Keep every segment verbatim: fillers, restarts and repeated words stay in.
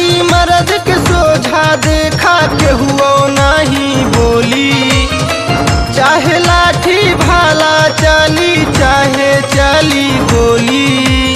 मर्द के सोझा देखा के हुआ नहीं बोली, चाहे लाठी भाला चली चाहे चली गोली।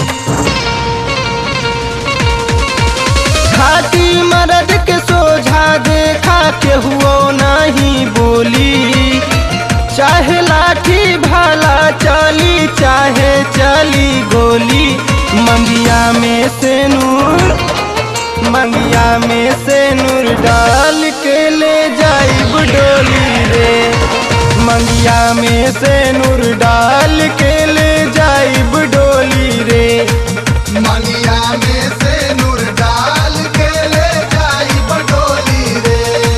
घाटी मर्द के सोझा देखा के हुआ नहीं बोली, चाहे लाठी भाला चली चाहे चली गोली। मंगिया में से नूर मंगिया में से नूर डाल के ले जाइब डोली रे, मंगिया में से नूर डाल के ले जाइब डोली रे। मंगिया में से नूर डाल के ले जाइब डोली रे।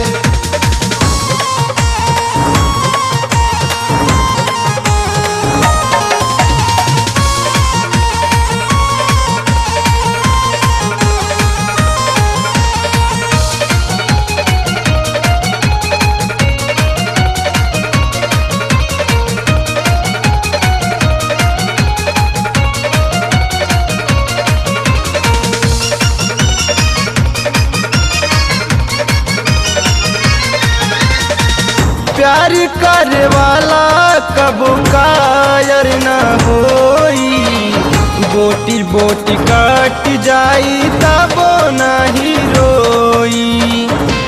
प्यार करे वाला कबो कायर न होई, बोटी बोटी कट जाई तबो नहीं रोई।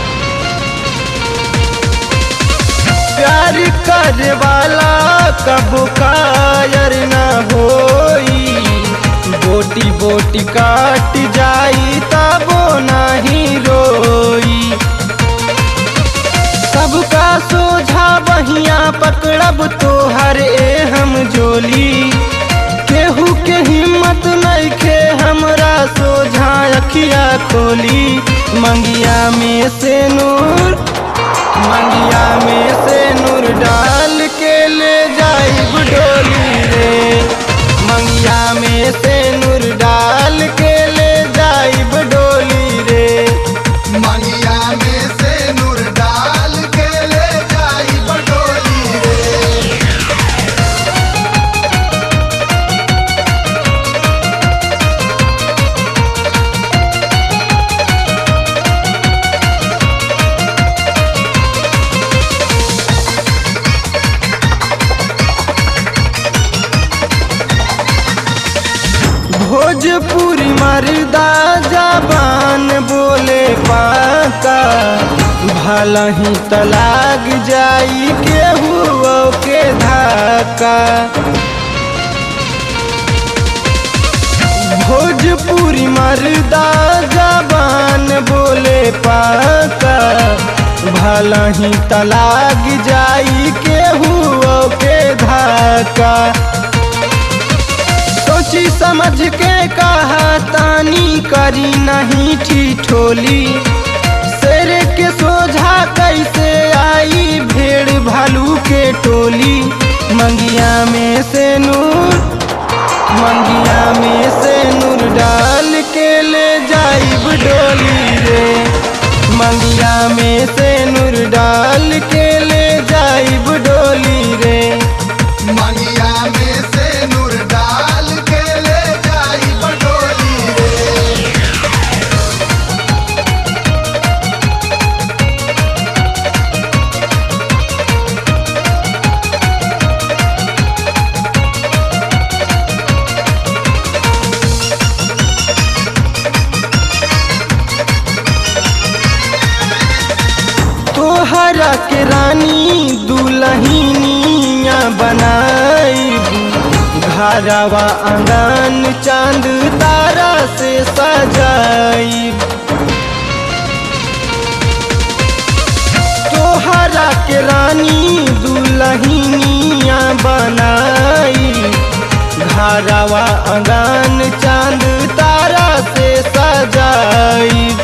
प्यार करे वाला कबो कायर न होई, बोटी बोटी कट जाई तबो नहीं रोई। सबका सोझा बहिया पकड़ब तो हर ए हम जोली, केहू के हिम्मत नहीं खे हमरा सोझा अखिया खोली। मंगिया में से नूर मंगिया में से नूर डाल के ले जाइब डोली रे, मंगिया में से नूर डाल के ले जाइब डोली रे। मंगिया में से नूर डाल के ले जाइब डोली रे। भोजपुरी मर्दा जबान बोले पाका, भला ही तलाक जाई केहू के धाका। भोजपुरी मर्दा जबान बोले पाका, भला ही तलाक जाई केहू के धाका। सोची समझ के कहा तानी करी नहीं ठिठोली, शेर के सोझा कैसे आई भेड़ भालू के टोली। मंगिया में से नूर मंगिया में से नूर डाल के ले जाइब डोली रे, मंगिया में से नूर डाल के ले जाइब डोली रे। मंगिया में से नूर डाल के ले जाइब डोली रे। तोहरा के रानी दुल्हनिया बनाइब, घरवा आंगन चांद तारा से सजाइब। तोहरा के रानी दुल्हनिया बनाइब, घरवा आंगन चांद तारा से सजाइब।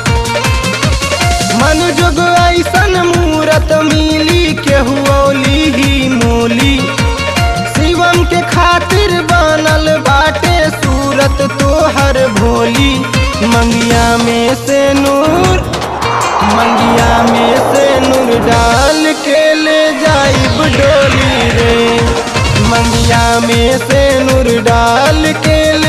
मन जोग ऐसन मूरत मिली केहू औली ही मोली, शिवम के खातिर बनल बाटे सूरत तोहर भोली। मंगिया में से नूर मंगिया में से नूर डाल के ले जाइब डोली रे, मंगिया में से नूर डाल के